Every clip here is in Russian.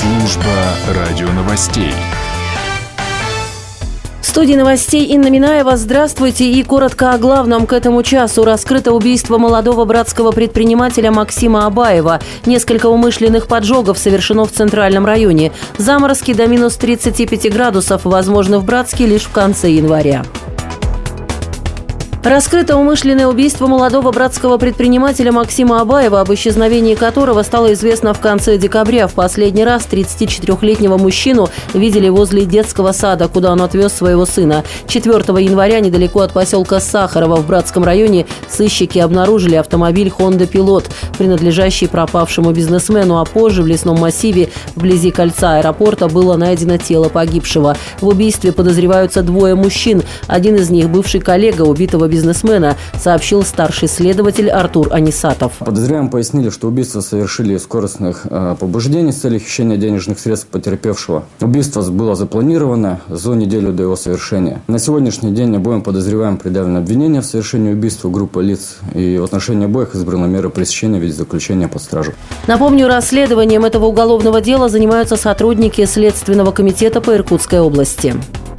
Служба радионовостей. В студии новостей Инна Минаева. Здравствуйте. И коротко о главном к этому часу. Раскрыто убийство молодого братского предпринимателя Максима Абаева. Несколько умышленных поджогов совершено в Центральном районе. Заморозки до минус 35 градусов возможны в Братске лишь в конце января. Раскрыто умышленное убийство молодого братского предпринимателя Максима Абаева, об исчезновении которого стало известно в конце декабря. В последний раз 34-летнего мужчину видели возле детского сада, куда он отвез своего сына. 4 января недалеко от поселка Сахарова в Братском районе сыщики обнаружили автомобиль Honda Pilot, принадлежащий пропавшему бизнесмену, а позже в лесном массиве вблизи кольца аэропорта было найдено тело погибшего. В убийстве подозреваются двое мужчин. Один из них – бывший коллега убитого бизнесмена, сообщил старший следователь Артур Анисатов. Подозреваемые пояснили, что убийство совершили из скоростных побуждений с целью хищения денежных средств потерпевшего. Убийство было запланировано за неделю до его совершения. На сегодняшний день обоим подозреваемым предъявлено обвинение в совершении убийства группы лиц, и в отношении обоих избрана мера пресечения в виде заключения под стражу. Напомню, расследованием этого уголовного дела занимаются сотрудники Следственного комитета по Иркутской области.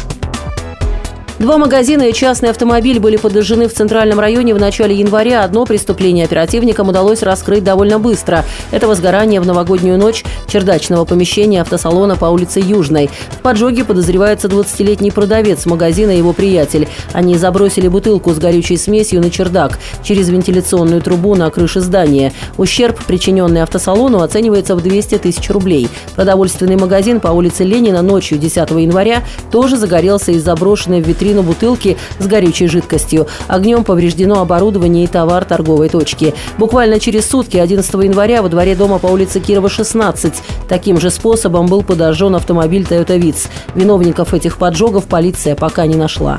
2 магазина и частный автомобиль были подожжены в Центральном районе в начале января. Одно преступление оперативникам удалось раскрыть довольно быстро. Это возгорание в новогоднюю ночь чердачного помещения автосалона по улице Южной. В поджоге подозревается 20-летний продавец магазина и его приятель. Они забросили бутылку с горючей смесью на чердак через вентиляционную трубу на крыше здания. Ущерб, причиненный автосалону, оценивается в 200 тысяч рублей. Продовольственный магазин по улице Ленина ночью 10 января тоже загорелся из заброшенной в витрину бутылки с горючей жидкостью. Огнем повреждено оборудование и товар торговой точки. Буквально через сутки, 11 января, во дворе дома по улице Кирова, 16. Таким же способом был подожжен автомобиль Toyota Vitz. Виновников этих поджогов полиция пока не нашла.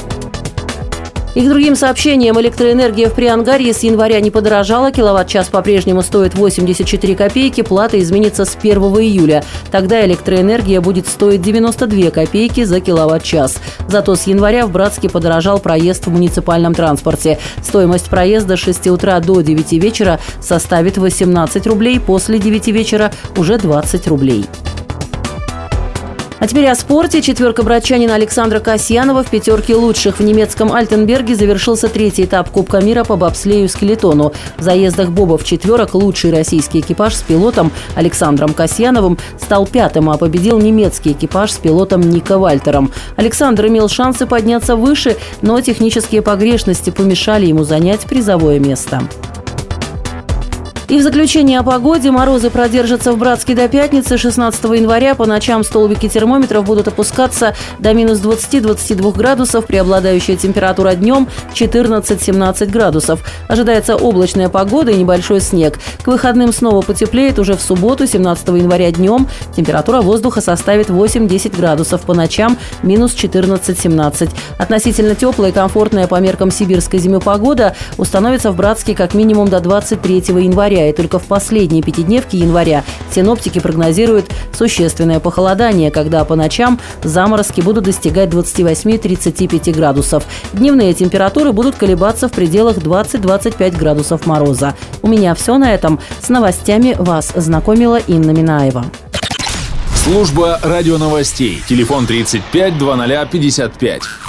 И к другим сообщениям. Электроэнергия в Приангарье с января не подорожала. Киловатт-час по-прежнему стоит 84 копейки. Плата изменится с 1 июля. Тогда электроэнергия будет стоить 92 копейки за киловатт-час. Зато с января в Братске подорожал проезд в муниципальном транспорте. Стоимость проезда с 6 утра до 9 вечера составит 18 рублей. После 9 вечера уже 20 рублей. А теперь о спорте. Четверка братчанина Александра Касьянова в пятерке лучших. В немецком Альтенберге завершился 3-й этап Кубка мира по бобслею-скелетону. В заездах бобов четверок лучший российский экипаж с пилотом Александром Касьяновым стал 5-м, а победил немецкий экипаж с пилотом Нико Вальтером. Александр имел шансы подняться выше, но технические погрешности помешали ему занять призовое место. И в заключение о погоде. Морозы продержатся в Братске до пятницы, 16 января. По ночам столбики термометров будут опускаться до минус 20-22 градусов. Преобладающая температура днем 14-17 градусов. Ожидается облачная погода и небольшой снег. К выходным снова потеплеет. Уже в субботу, 17 января днем, температура воздуха составит 8-10 градусов. По ночам минус 14-17. Относительно теплая и комфортная по меркам сибирской зимы погода установится в Братске как минимум до 23 января. И только в последние пятидневки января синоптики прогнозируют существенное похолодание, когда по ночам заморозки будут достигать 28-35 градусов. Дневные температуры будут колебаться в пределах 20-25 градусов мороза. У меня все на этом. С новостями вас знакомила Инна Минаева. Служба радионовостей. Телефон 35 00 55.